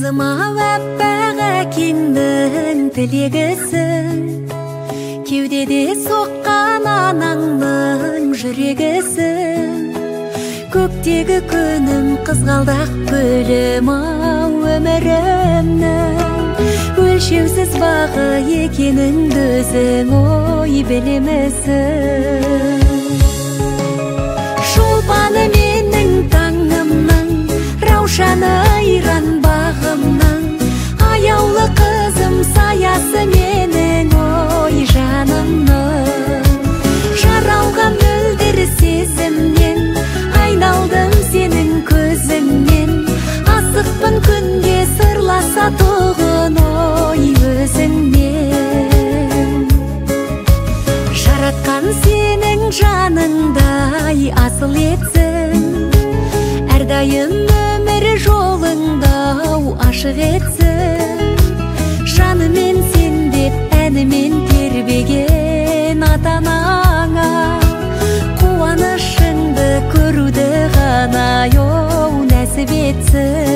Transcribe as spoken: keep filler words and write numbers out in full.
Қызыма әппәға кеңдің тілегісің, кеудеде соққан анаңның жүрегісің. Көктегі күнім қызғалдақ гүлім ау өмірімнің, өлшеусіз бағы екеніңді өзің ой білемісің. Шолпаны менің таңымның, раушаны айран бағымның, аяулы қызым саясы менің ой жанымның. Жаралған мөлдір сезімнен айналдым сенің көзіңнен, асықпын күнге сырласа тұғын ой өзіңнен. Жаратқан сенің жаныңдай асыл етсін, әрдайым өмір жолыңда ашық етсін. Жанымен сен деп әнімен тербеген ата-анаңа, қуанышыңды көруді ғана оу нәсіп етсін.